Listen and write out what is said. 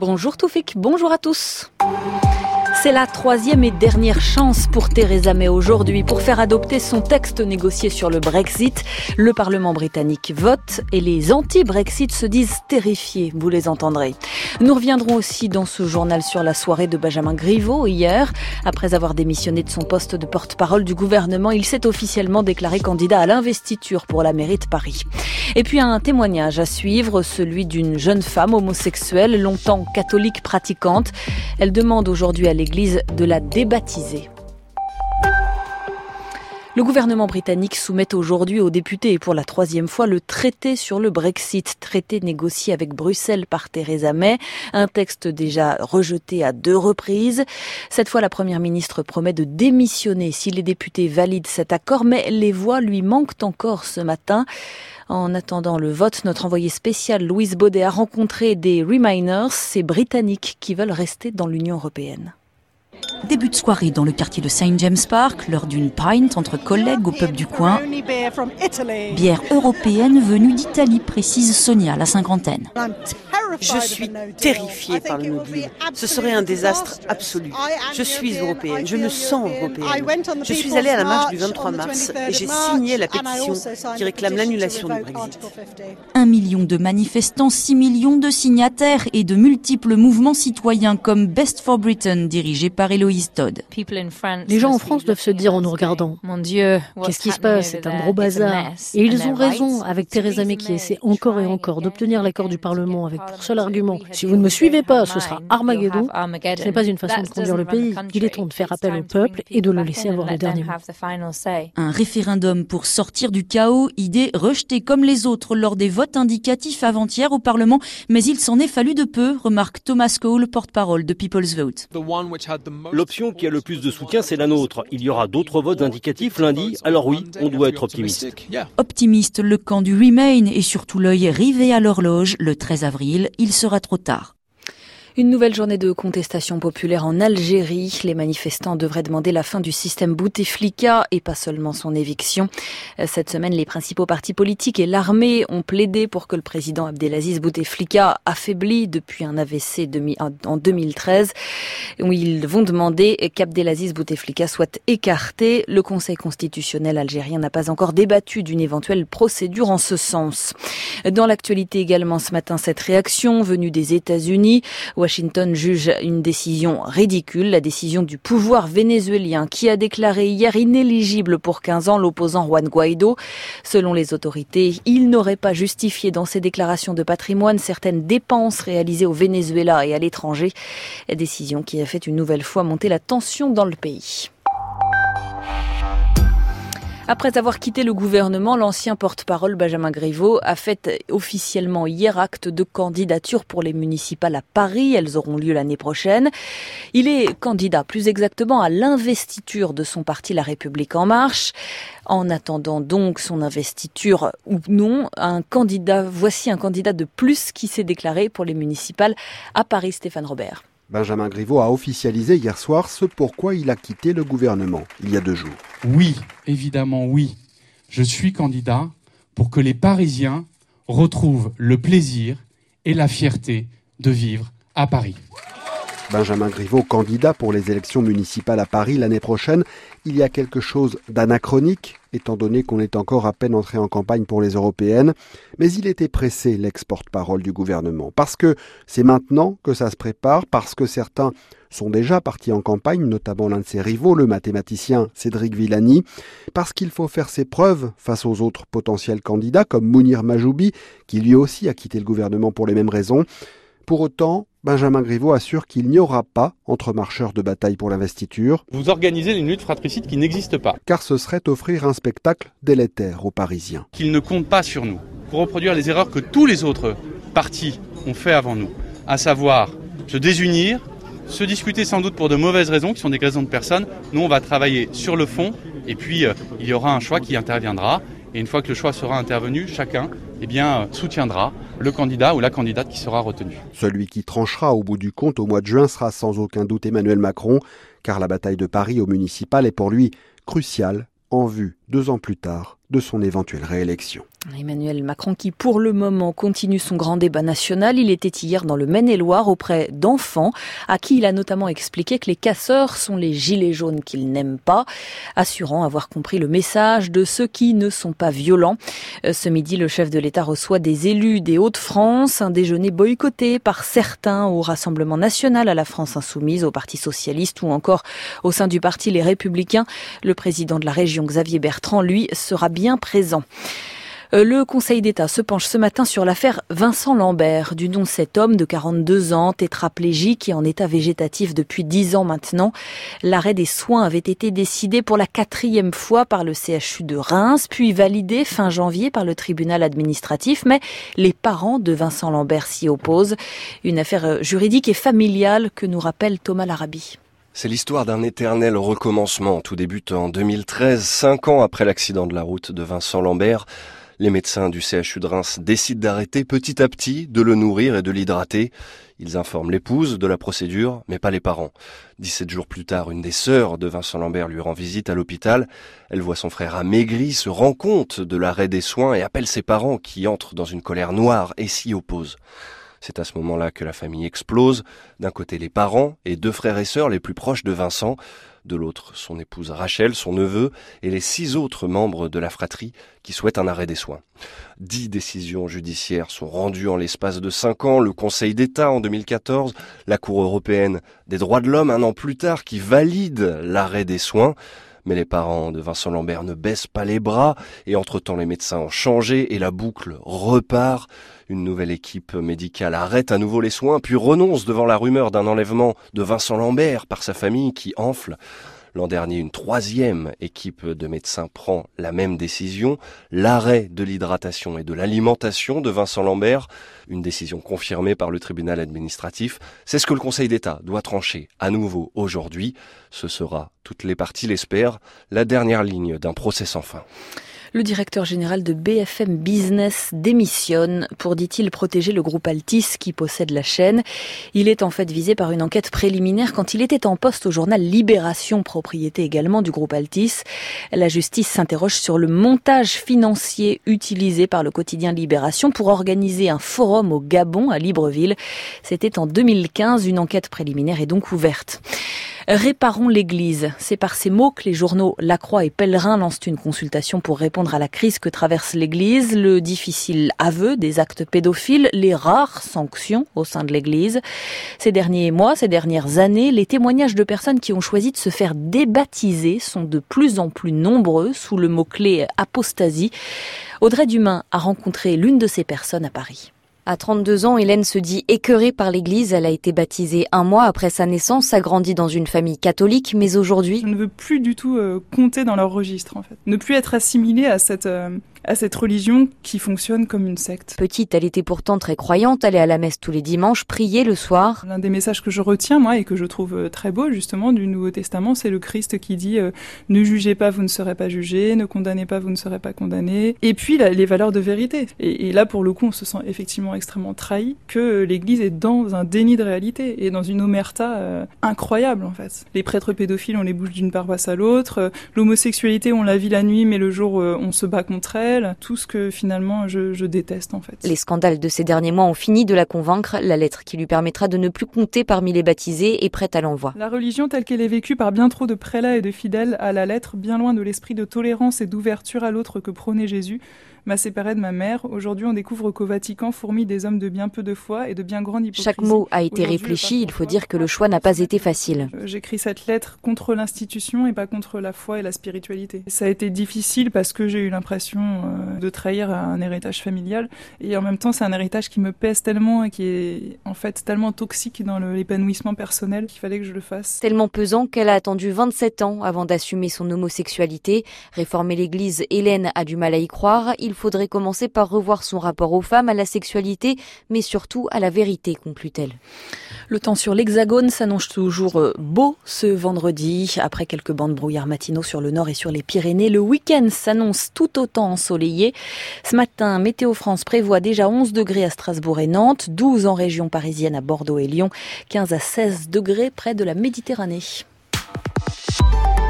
Bonjour Toufik, bonjour à tous. C'est la troisième et dernière chance pour Theresa May aujourd'hui pour faire adopter son texte négocié sur le Brexit. Le Parlement britannique vote et les anti-Brexit se disent terrifiés, vous les entendrez. Nous reviendrons aussi dans ce journal sur la soirée de Benjamin Griveaux hier. Après avoir démissionné de son poste de porte-parole du gouvernement, il s'est officiellement déclaré candidat à l'investiture pour la mairie de Paris. Et puis un témoignage à suivre, celui d'une jeune femme homosexuelle, longtemps catholique pratiquante. Elle demande aujourd'hui à l'Église de la débaptiser. Le gouvernement britannique soumet aujourd'hui aux députés et pour la troisième fois le traité sur le Brexit, traité négocié avec Bruxelles par Theresa May, un texte déjà rejeté à 2 reprises. Cette fois, la première ministre promet de démissionner si les députés valident cet accord, mais les voix lui manquent encore ce matin. En attendant le vote, notre envoyé spécial Louise Baudet a rencontré des Remainers, ces Britanniques qui veulent rester dans l'Union européenne. Début de soirée dans le quartier de St. James Park, lors d'une pint entre collègues au pub du coin. Bière européenne venue d'Italie, précise Sonia, la cinquantaine. Je suis terrifiée par le no deal. Ce serait un désastre absolu. Je suis européenne, je me sens européenne. Je suis allée à la marche du 23 mars et j'ai signé la pétition qui réclame l'annulation du Brexit. 1 million de manifestants, 6 millions de signataires et de multiples mouvements citoyens comme Best for Britain, dirigé par Héloïse Todd. Les gens en France doivent se dire en nous regardant, mon Dieu, qu'est-ce qui se passe? C'est un gros bazar. Et ils ont raison avec Theresa May qui essaie encore et encore d'obtenir l'accord du Parlement avec pour seul argument, si vous ne me suivez pas, ce sera Armageddon. Ce n'est pas une façon de conduire le pays. Il est temps de faire appel au peuple et de le laisser avoir le dernier mot. Un référendum pour sortir du chaos, idée rejetée comme les autres lors des votes indicatifs avant-hier au Parlement, mais il s'en est fallu de peu, remarque Thomas Cole, porte-parole de People's Vote. L'option qui a le plus de soutien, c'est la nôtre. Il y aura d'autres votes indicatifs lundi, alors oui, on doit être optimiste. Optimiste, le camp du Remain et surtout l'œil rivé à l'horloge. Le 13 avril, il sera trop tard. Une nouvelle journée de contestation populaire en Algérie. Les manifestants devraient demander la fin du système Bouteflika et pas seulement son éviction. Cette semaine, les principaux partis politiques et l'armée ont plaidé pour que le président Abdelaziz Bouteflika, affaibli depuis un AVC en 2013, où ils vont demander qu'Abdelaziz Bouteflika soit écarté. Le Conseil constitutionnel algérien n'a pas encore débattu d'une éventuelle procédure en ce sens. Dans l'actualité également ce matin, cette réaction venue des États-Unis. Washington juge une décision ridicule, la décision du pouvoir vénézuélien qui a déclaré hier inéligible pour 15 ans l'opposant Juan Guaido. Selon les autorités, il n'aurait pas justifié dans ses déclarations de patrimoine certaines dépenses réalisées au Venezuela et à l'étranger. Décision qui a fait une nouvelle fois monter la tension dans le pays. Après avoir quitté le gouvernement, l'ancien porte-parole Benjamin Griveaux a fait officiellement hier acte de candidature pour les municipales à Paris. Elles auront lieu l'année prochaine. Il est candidat, plus exactement, à l'investiture de son parti La République En Marche. En attendant donc son investiture ou non, voici un candidat de plus qui s'est déclaré pour les municipales à Paris, Stéphane Robert. Benjamin Griveaux a officialisé hier soir ce pourquoi il a quitté le gouvernement, il y a 2 jours. Oui, évidemment oui. Je suis candidat pour que les Parisiens retrouvent le plaisir et la fierté de vivre à Paris. Benjamin Griveaux, candidat pour les élections municipales à Paris l'année prochaine, il y a quelque chose d'anachronique, étant donné qu'on est encore à peine entré en campagne pour les européennes, mais il était pressé, l'ex-porte-parole du gouvernement, parce que c'est maintenant que ça se prépare, parce que certains sont déjà partis en campagne, notamment l'un de ses rivaux, le mathématicien Cédric Villani, parce qu'il faut faire ses preuves face aux autres potentiels candidats, comme Mounir Majoubi, qui lui aussi a quitté le gouvernement pour les mêmes raisons. Pour autant, Benjamin Griveaux assure qu'il n'y aura pas entre marcheurs de bataille pour l'investiture. Vous organisez une lutte fratricide qui n'existe pas. Car ce serait offrir un spectacle délétère aux Parisiens. Qu'ils ne comptent pas sur nous pour reproduire les erreurs que tous les autres partis ont fait avant nous. À savoir se désunir, se discuter sans doute pour de mauvaises raisons, qui sont des raisons de personnes. Nous, on va travailler sur le fond et puis il y aura un choix qui interviendra. Et une fois que le choix sera intervenu, chacun soutiendra le candidat ou la candidate qui sera retenu. Celui qui tranchera au bout du compte au mois de juin sera sans aucun doute Emmanuel Macron, car la bataille de Paris au municipal est pour lui cruciale en vue, 2 ans plus tard, de son éventuelle réélection. Emmanuel Macron qui, pour le moment, continue son grand débat national. Il était hier dans le Maine-et-Loire auprès d'enfants à qui il a notamment expliqué que les casseurs sont les gilets jaunes qu'il n'aime pas, assurant avoir compris le message de ceux qui ne sont pas violents. Ce midi, le chef de l'État reçoit des élus des Hauts-de-France, un déjeuner boycotté par certains au Rassemblement national, à la France insoumise, au Parti socialiste ou encore au sein du parti Les Républicains. Le président de la région, Xavier Bertrand, lui, sera bien présent. Le Conseil d'État se penche ce matin sur l'affaire Vincent Lambert, du nom de cet homme de 42 ans, tétraplégique et en état végétatif depuis 10 ans maintenant. L'arrêt des soins avait été décidé pour la 4e fois par le CHU de Reims, puis validé fin janvier par le tribunal administratif, mais les parents de Vincent Lambert s'y opposent. Une affaire juridique et familiale que nous rappelle Thomas Larabi. C'est l'histoire d'un éternel recommencement. Tout débute en 2013, 5 ans après l'accident de la route de Vincent Lambert. Les médecins du CHU de Reims décident d'arrêter petit à petit de le nourrir et de l'hydrater. Ils informent l'épouse de la procédure, mais pas les parents. 17 jours plus tard, une des sœurs de Vincent Lambert lui rend visite à l'hôpital. Elle voit son frère amaigri, se rend compte de l'arrêt des soins et appelle ses parents qui entrent dans une colère noire et s'y opposent. C'est à ce moment-là que la famille explose. D'un côté, les parents et 2 frères et sœurs les plus proches de Vincent. De l'autre, son épouse Rachel, son neveu et les 6 autres membres de la fratrie qui souhaitent un arrêt des soins. 10 décisions judiciaires sont rendues en l'espace de 5 ans. Le Conseil d'État en 2014, la Cour européenne des droits de l'homme 1 an plus tard qui valide l'arrêt des soins. Mais les parents de Vincent Lambert ne baissent pas les bras et entre-temps les médecins ont changé et la boucle repart. Une nouvelle équipe médicale arrête à nouveau les soins puis renonce devant la rumeur d'un enlèvement de Vincent Lambert par sa famille qui enfle. L'an dernier, une 3e équipe de médecins prend la même décision, l'arrêt de l'hydratation et de l'alimentation de Vincent Lambert, une décision confirmée par le tribunal administratif. C'est ce que le Conseil d'État doit trancher à nouveau aujourd'hui. Ce sera, toutes les parties l'espèrent, la dernière ligne d'un procès sans fin. Le directeur général de BFM Business démissionne pour, dit-il, protéger le groupe Altice qui possède la chaîne. Il est en fait visé par une enquête préliminaire quand il était en poste au journal Libération, propriété également du groupe Altice. La justice s'interroge sur le montage financier utilisé par le quotidien Libération pour organiser un forum au Gabon, à Libreville. C'était en 2015, une enquête préliminaire est donc ouverte. Réparons l'Église. C'est par ces mots que les journaux La Croix et Pèlerin lancent une consultation pour répondre à la crise que traverse l'Église, le difficile aveu des actes pédophiles, les rares sanctions au sein de l'Église. Ces derniers mois, ces dernières années, les témoignages de personnes qui ont choisi de se faire débaptiser sont de plus en plus nombreux sous le mot-clé apostasie. Audrey Dumain a rencontré l'une de ces personnes à Paris. À 32 ans, Hélène se dit écœurée par l'Église. Elle a été baptisée 1 mois après sa naissance, a grandi dans une famille catholique, mais aujourd'hui... Je ne veux plus du tout compter dans leur registre, en fait. Ne plus être assimilée à cette religion qui fonctionne comme une secte. Petite, elle était pourtant très croyante, allait à la messe tous les dimanches, priait le soir. L'un des messages que je retiens, moi, et que je trouve très beau, justement, du Nouveau Testament, c'est le Christ qui dit « Ne jugez pas, vous ne serez pas jugés, ne condamnez pas, vous ne serez pas condamnés ». Et puis, les valeurs de vérité. Et là, pour le coup, on se sent effectivement extrêmement trahi, que l'Église est dans un déni de réalité et dans une omerta incroyable, en fait. Les prêtres pédophiles, on les bouge d'une paroisse à l'autre. L'homosexualité, on la vit la nuit, mais le jour, on se bat contre elle. Tout ce que finalement je déteste en fait. Les scandales de ces derniers mois ont fini de la convaincre. La lettre qui lui permettra de ne plus compter parmi les baptisés est prête à l'envoi. La religion telle qu'elle est vécue par bien trop de prélats et de fidèles à la lettre, bien loin de l'esprit de tolérance et d'ouverture à l'autre que prônait Jésus, m'a séparée de ma mère. Aujourd'hui, on découvre qu'au Vatican fourmillent des hommes de bien peu de foi et de bien grande hypocrisie. Chaque mot a été réfléchi, il faut dire que le choix n'a pas été facile. J'écris cette lettre contre l'institution et pas contre la foi et la spiritualité. Ça a été difficile parce que j'ai eu l'impression de trahir un héritage familial et en même temps, c'est un héritage qui me pèse tellement et qui est en fait tellement toxique dans l'épanouissement personnel qu'il fallait que je le fasse. Tellement pesant qu'elle a attendu 27 ans avant d'assumer son homosexualité. Réformer l'Église, Hélène a du mal à y croire. Il faudrait commencer par revoir son rapport aux femmes, à la sexualité, mais surtout à la vérité, conclut-elle. Le temps sur l'Hexagone s'annonce toujours beau ce vendredi. Après quelques bancs de brouillard matinaux sur le nord et sur les Pyrénées, le week-end s'annonce tout autant ensoleillé. Ce matin, Météo France prévoit déjà 11 degrés à Strasbourg et Nantes, 12 en région parisienne à Bordeaux et Lyon, 15 à 16 degrés près de la Méditerranée.